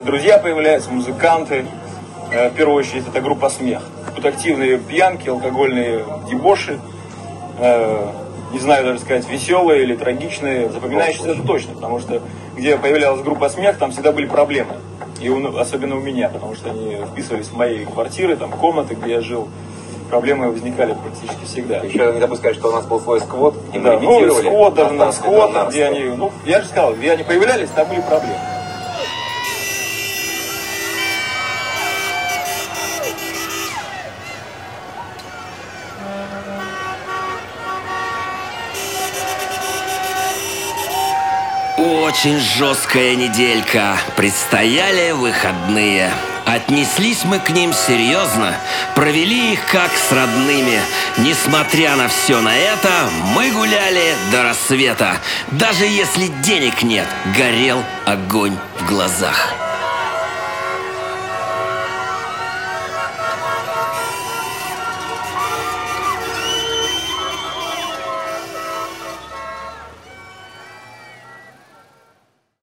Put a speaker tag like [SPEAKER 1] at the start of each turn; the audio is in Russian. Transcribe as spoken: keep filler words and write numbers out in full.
[SPEAKER 1] Друзья появляются, музыканты. В первую очередь это группа «Смех». Тут активные пьянки, алкогольные дебоши. Не знаю даже сказать, веселые или трагичные. Запоминающиеся это точно, потому что где появлялась группа «Смех», там всегда были проблемы. И у, особенно у меня, потому что они вписывались в мои квартиры, там комнаты, где я жил. Проблемы возникали практически всегда.
[SPEAKER 2] Еще не забудь сказать, что у нас был свой сквот, и мы
[SPEAKER 1] да, ну, сквот, даже на сквот,
[SPEAKER 2] на
[SPEAKER 1] где они, ну, я же сказал, где они появлялись, там были проблемы.
[SPEAKER 3] Очень жесткая неделька, предстояли выходные. Отнеслись мы к ним серьезно, провели их как с родными. Несмотря на все на это, мы гуляли до рассвета. Даже если денег нет, горел огонь в глазах.